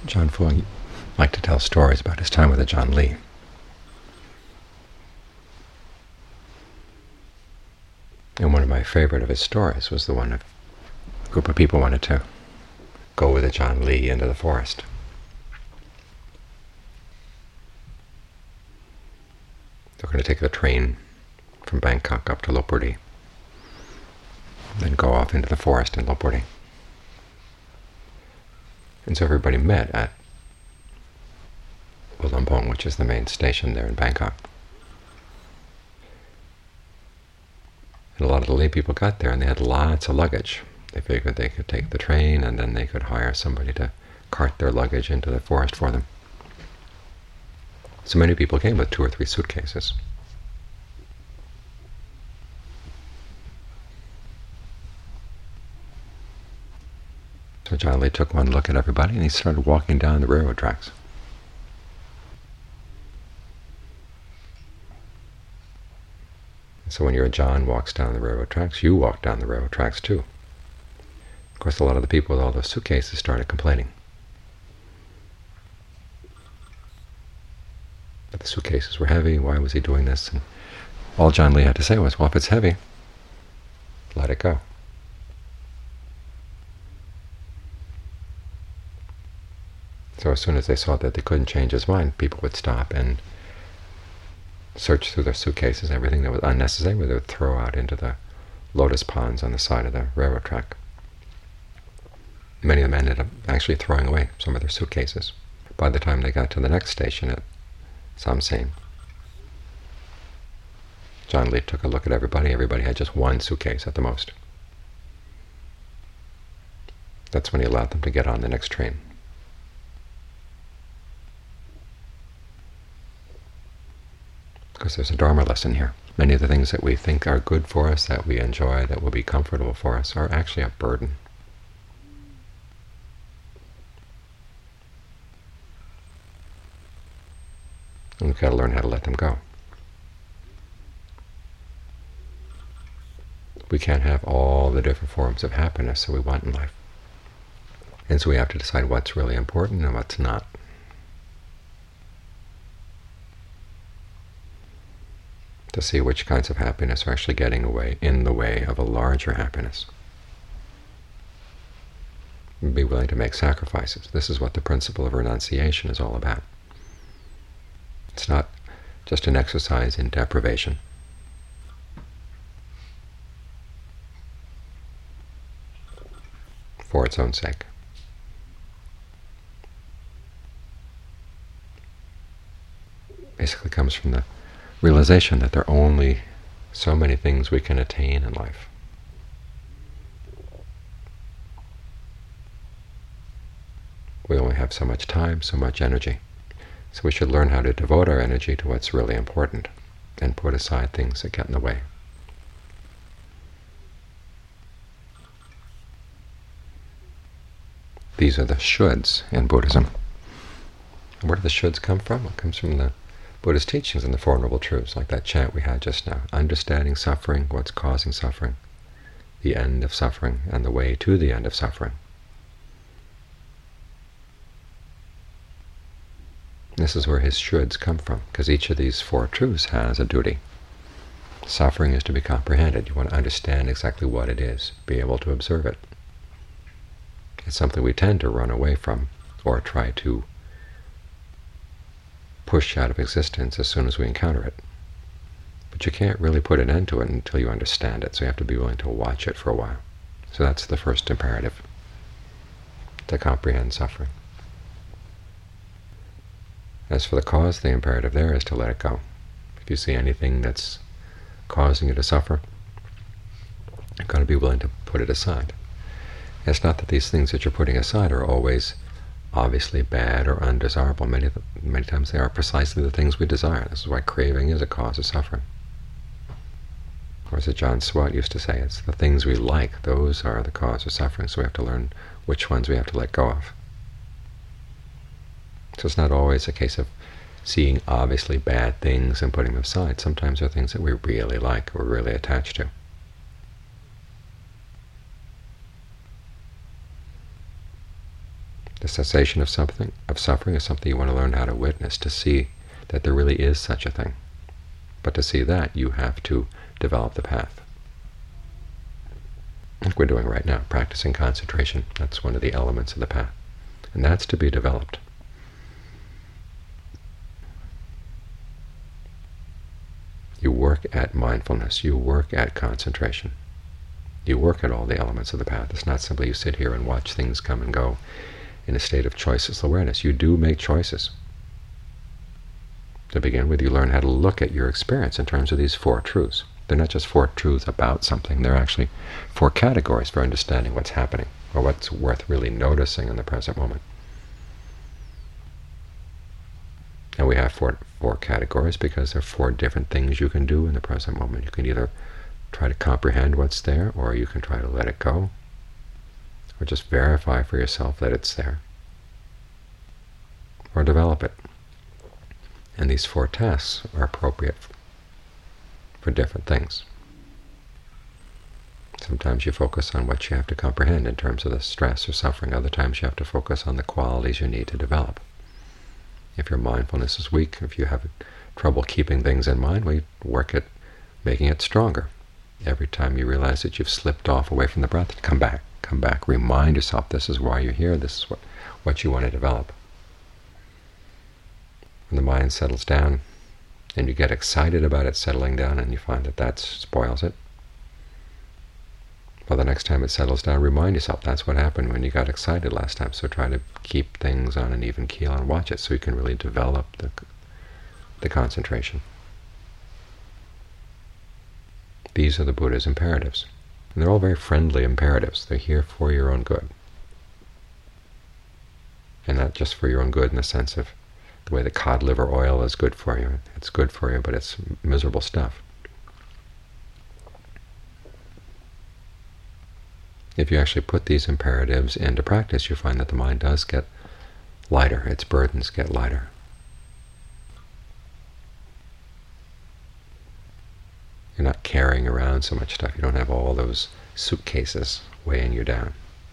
Ajaan Fuang liked to tell stories about his time with Ajaan Lee. And one of my favorite of his stories was the one of a group of people wanted to go with Ajaan Lee into the forest. They're going to take the train from Bangkok up to Lopburi, then go off into the forest in Lopburi. And so everybody met at Ulampong, which is the main station there in Bangkok. And a lot of the lay people got there, and they had lots of luggage. They figured they could take the train, and then they could hire somebody to cart their luggage into the forest for them. So many people came with 2 or 3 suitcases. So Ajaan Lee took one look at everybody, and he started walking down the railroad tracks. So when your Ajaan walks down the railroad tracks, you walk down the railroad tracks too. Of course, a lot of the people with all those suitcases started complaining that the suitcases were heavy. Why was he doing this? And all Ajaan Lee had to say was, well, if it's heavy, let it go. So as soon as they saw that they couldn't change his mind, people would stop and search through their suitcases, everything that was unnecessary, they would throw out into the lotus ponds on the side of the railroad track. Many of them ended up actually throwing away some of their suitcases by the time they got to the next station at Samsain. Ajaan Lee took a look at everybody. Everybody had just 1 suitcase at the most. That's when he allowed them to get on the next train. Because there's a Dharma lesson here. Many of the things that we think are good for us, that we enjoy, that will be comfortable for us, are actually a burden. And we've got to learn how to let them go. We can't have all the different forms of happiness that we want in life. And so we have to decide what's really important and what's not. To see which kinds of happiness are actually getting in the way of a larger happiness. And be willing to make sacrifices. This is what the principle of renunciation is all about. It's not just an exercise in deprivation. For its own sake. Basically comes from the realization that there are only so many things we can attain in life. We only have so much time, so much energy. So we should learn how to devote our energy to what's really important and put aside things that get in the way. These are the shoulds in Buddhism. Where do the shoulds come from? It comes from the Buddhist teachings and the Four Noble Truths, like that chant we had just now. Understanding suffering, what's causing suffering, the end of suffering, and the way to the end of suffering. This is where his shoulds come from, because each of these 4 truths has a duty. Suffering is to be comprehended. You want to understand exactly what it is, be able to observe it. It's something we tend to run away from or try to push out of existence as soon as we encounter it. But you can't really put an end to it until you understand it, so you have to be willing to watch it for a while. So that's the first imperative, to comprehend suffering. As for the cause, the imperative there is to let it go. If you see anything that's causing you to suffer, you've got to be willing to put it aside. It's not that these things that you're putting aside are always obviously bad or undesirable. Many times they are precisely the things we desire. This is why craving is a cause of suffering. Or as John Swat used to say, it's the things we like, those are the cause of suffering, so we have to learn which ones we have to let go of. So it's not always a case of seeing obviously bad things and putting them aside. Sometimes they're things that we really like, we're really attached to. The cessation of suffering is something you want to learn how to witness, to see that there really is such a thing. But to see that, you have to develop the path. Like we're doing right now, practicing concentration. That's one of the elements of the path. And that's to be developed. You work at mindfulness. You work at concentration. You work at all the elements of the path. It's not simply you sit here and watch things come and go in a state of choiceless awareness. You do make choices. To begin with, you learn how to look at your experience in terms of these four truths. They're not just four truths about something. They're actually four categories for understanding what's happening, or what's worth really noticing in the present moment. And we have four categories because there are four different things you can do in the present moment. You can either try to comprehend what's there, or you can try to let it go, or just verify for yourself that it's there, or develop it. And these four tasks are appropriate for different things. Sometimes you focus on what you have to comprehend in terms of the stress or suffering. Other times you have to focus on the qualities you need to develop. If your mindfulness is weak, if you have trouble keeping things in mind, well, you work at making it stronger. Every time you realize that you've slipped off away from the breath, come back, come back. Remind yourself this is why you're here, this is what you want to develop. When the mind settles down, and you get excited about it settling down, and you find that spoils it, well, the next time it settles down, remind yourself that's what happened when you got excited last time. So try to keep things on an even keel and watch it so you can really develop the concentration. These are the Buddha's imperatives. And they're all very friendly imperatives. They're here for your own good. And not just for your own good in the sense of the way the cod liver oil is good for you. It's good for you, but it's miserable stuff. If you actually put these imperatives into practice, you find that the mind does get lighter. Its burdens get lighter. You're not carrying around so much stuff. You don't have all those suitcases weighing you down.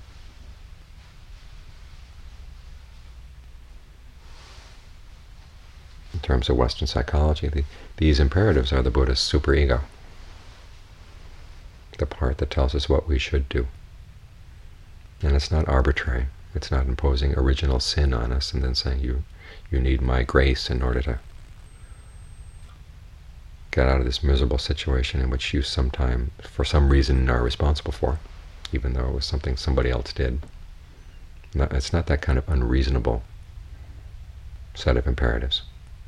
In terms of Western psychology, these imperatives are the Buddha's superego, the part that tells us what we should do. And it's not arbitrary. It's not imposing original sin on us and then saying, you need my grace in order to get out of this miserable situation in which you sometime, for some reason, are responsible for, even though it was something somebody else did. No, it's not that kind of unreasonable set of imperatives.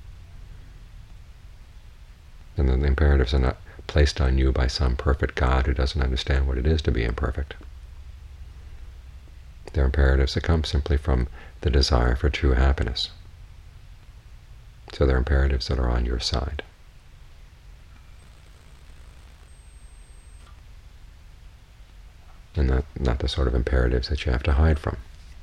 And then the imperatives are not placed on you by some perfect God who doesn't understand what it is to be imperfect. They're imperatives that come simply from the desire for true happiness. So they're imperatives that are on your side. And not the sort of imperatives that you have to hide from.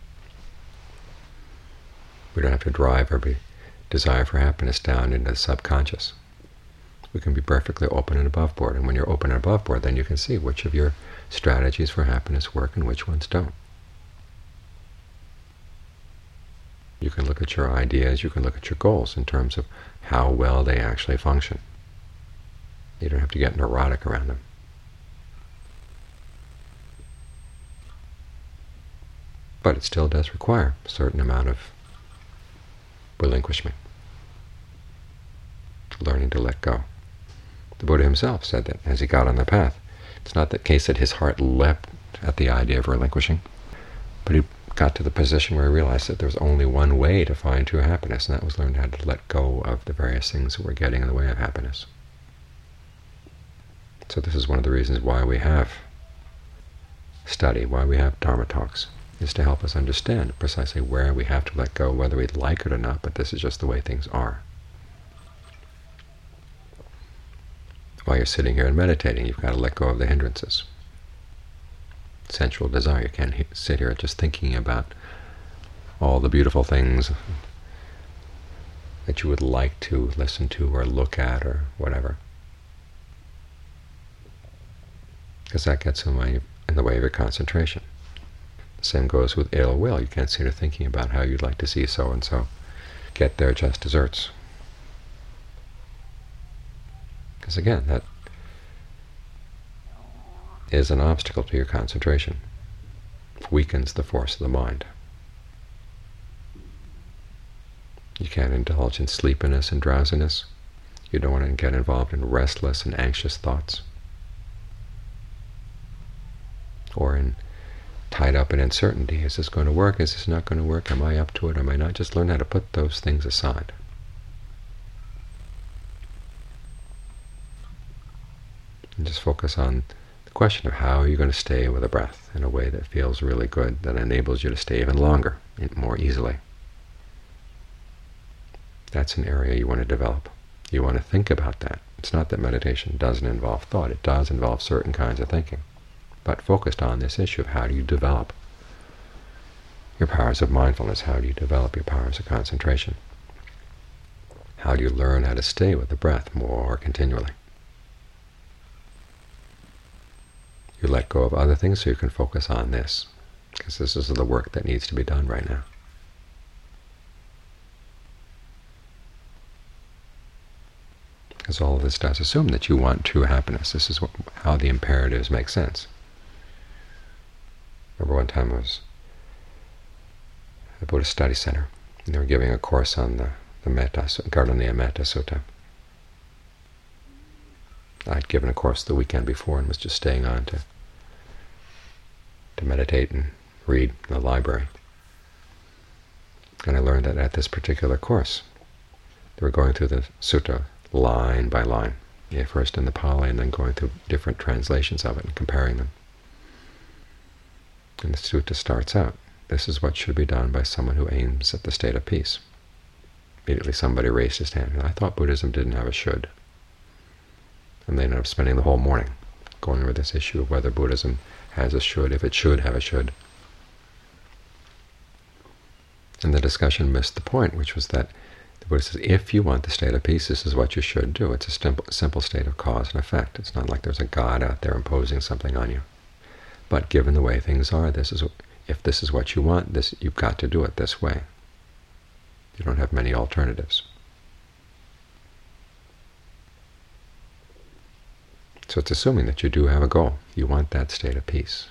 We don't have to drive every desire for happiness down into the subconscious. We can be perfectly open and above board. And when you're open and above board, then you can see which of your strategies for happiness work and which ones don't. You can look at your ideas, you can look at your goals in terms of how well they actually function. You don't have to get neurotic around them. But it still does require a certain amount of relinquishment, learning to let go. The Buddha himself said that as he got on the path. It's not the case that his heart leapt at the idea of relinquishing, but he got to the position where he realized that there was only one way to find true happiness, and that was learn how to let go of the various things that were getting in the way of happiness. So this is one of the reasons why we have study, why we have Dharma talks, is to help us understand precisely where we have to let go, whether we like it or not, but this is just the way things are. While you're sitting here and meditating, you've got to let go of the hindrances. Sensual desire. You can't sit here just thinking about all the beautiful things that you would like to listen to or look at or whatever, because that gets in the way of your concentration. Same goes with ill will. You can't sit there thinking about how you'd like to see so-and-so get their just desserts. Because again, that is an obstacle to your concentration. It weakens the force of the mind. You can't indulge in sleepiness and drowsiness. You don't want to get involved in restless and anxious thoughts, or in tied up in uncertainty. Is this going to work? Is this not going to work? Am I up to it? Am I not? Just learn how to put those things aside. And just focus on the question of how you're going to stay with a breath in a way that feels really good, that enables you to stay even longer, more easily. That's an area you want to develop. You want to think about that. It's not that meditation doesn't involve thought. It does involve certain kinds of thinking. But focused on this issue of how do you develop your powers of mindfulness, how do you develop your powers of concentration, how do you learn how to stay with the breath more continually. You let go of other things so you can focus on this, because this is the work that needs to be done right now. Because all of this does assume that you want true happiness. This is how the imperatives make sense. Remember one time I was at the Buddhist Study Center, and they were giving a course on the Gardaniya Metta Sutta. I'd given a course the weekend before and was just staying on to meditate and read in the library. And I learned that at this particular course, they were going through the sutta line by line, first in the Pali and then going through different translations of it and comparing them. And the sutta starts out, this is what should be done by someone who aims at the state of peace. Immediately somebody raised his hand, and I thought Buddhism didn't have a should. And they ended up spending the whole morning going over this issue of whether Buddhism has a should, if it should have a should. And the discussion missed the point, which was that the Buddha says, if you want the state of peace, this is what you should do. It's a simple state of cause and effect. It's not like there's a God out there imposing something on you. But given the way things are, if this is what you want, you've got to do it this way. You don't have many alternatives. So it's assuming that you do have a goal. You want that state of peace.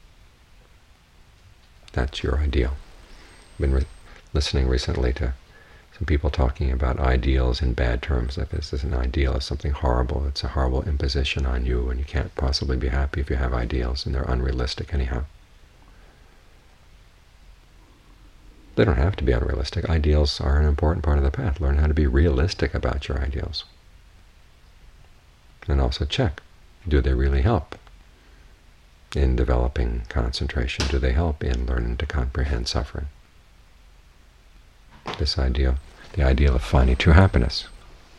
That's your ideal. I've been listening recently to some people talking about ideals in bad terms. Like this is an ideal is something horrible. It's a horrible imposition on you, and you can't possibly be happy if you have ideals, and they're unrealistic anyhow. They don't have to be unrealistic. Ideals are an important part of the path. Learn how to be realistic about your ideals. And also check, do they really help in developing concentration? Do they help in learning to comprehend suffering? This ideal, the ideal of finding true happiness.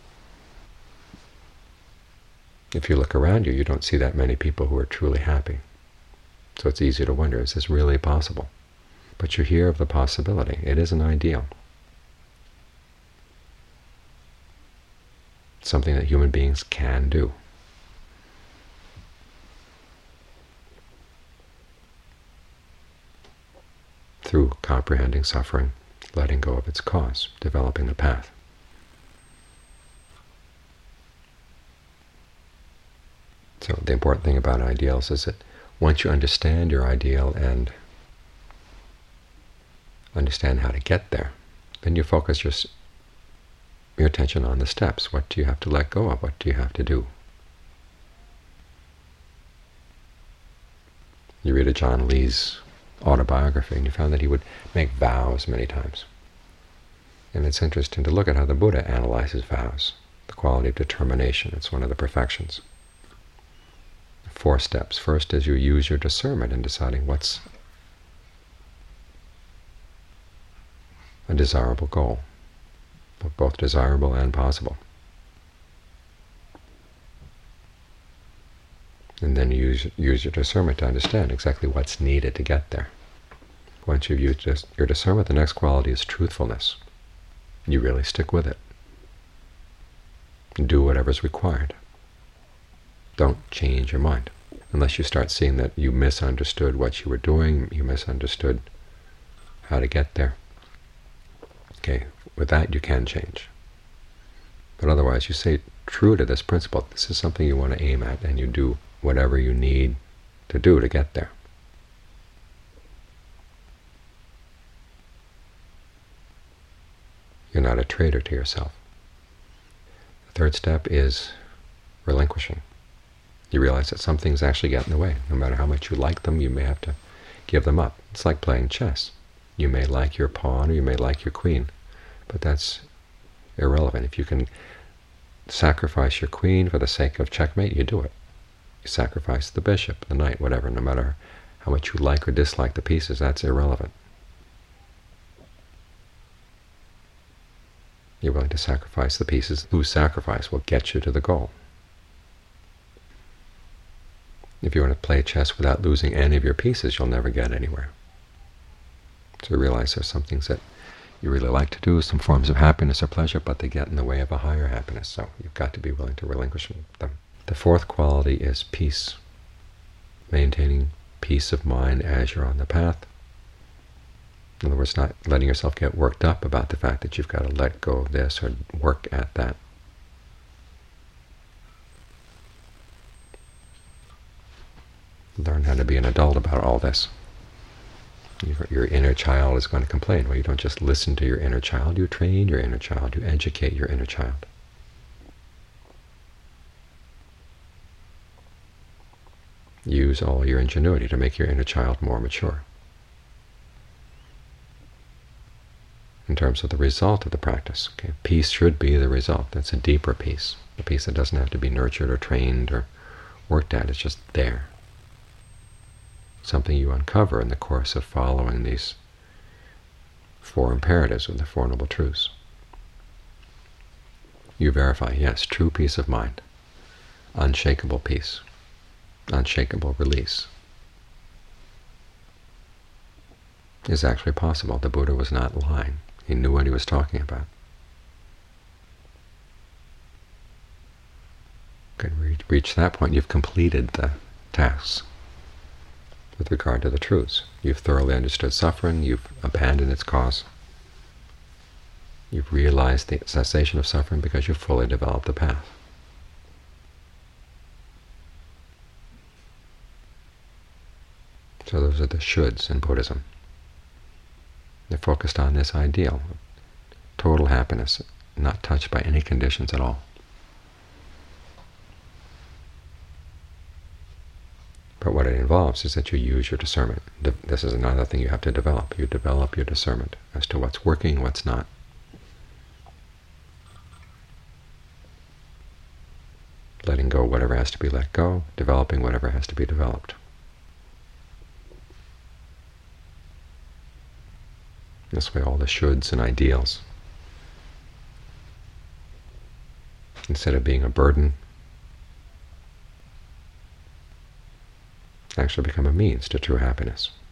If you look around you, you don't see that many people who are truly happy. So it's easy to wonder, is this really possible? But you hear of the possibility. It is an ideal. It's something that human beings can do. Through comprehending suffering, letting go of its cause, developing the path. So the important thing about ideals is that once you understand your ideal and understand how to get there, then you focus your attention on the steps. What do you have to let go of? What do you have to do? You read a John Lee's autobiography, and you found that he would make vows many times. And it's interesting to look at how the Buddha analyzes vows, the quality of determination. It's one of the perfections. 4 steps. First is you use your discernment in deciding what's a desirable goal, both desirable and possible. And then you use your discernment to understand exactly what's needed to get there. Once you've used your discernment, the next quality is truthfulness. You really stick with it. Do whatever's required. Don't change your mind. unless you start seeing that you misunderstood what you were doing, you misunderstood how to get there. Okay, with that you can change. But otherwise you stay true to this principle. This is something you want to aim at, and you do whatever you need to do to get there. You're not a traitor to yourself. The third step is relinquishing. You realize that some things actually get in the way. No matter how much you like them, you may have to give them up. It's like playing chess. You may like your pawn or you may like your queen, but that's irrelevant. If you can sacrifice your queen for the sake of checkmate, you do it. You sacrifice the bishop, the knight, whatever, no matter how much you like or dislike the pieces, that's irrelevant. You're willing to sacrifice the pieces whose sacrifice will get you to the goal. If you want to play chess without losing any of your pieces, you'll never get anywhere. So you realize there's some things that you really like to do, some forms of happiness or pleasure, but they get in the way of a higher happiness, so you've got to be willing to relinquish them. The fourth quality is peace, maintaining peace of mind as you're on the path. In other words, not letting yourself get worked up about the fact that you've got to let go of this or work at that. Learn how to be an adult about all this. Your inner child is going to complain. Well, you don't just listen to your inner child, you train your inner child, you educate your inner child. Use all your ingenuity to make your inner child more mature. In terms of the result of the practice, okay, peace should be the result. That's a deeper peace, a peace that doesn't have to be nurtured or trained or worked at. It's just there. Something you uncover in the course of following these four imperatives of the Four Noble Truths. You verify, yes, true peace of mind, unshakable peace, unshakable release is actually possible. The Buddha was not lying. He knew what he was talking about. When you reach that point, you've completed the tasks with regard to the truths. You've thoroughly understood suffering, you've abandoned its cause, you've realized the cessation of suffering because you've fully developed the path. So those are the shoulds in Buddhism. They're focused on this ideal, total happiness, not touched by any conditions at all. But what it involves is that you use your discernment. This is another thing you have to develop. You develop your discernment as to what's working, what's not. Letting go whatever has to be let go, developing whatever has to be developed. This way all the shoulds and ideals, instead of being a burden, actually become a means to true happiness.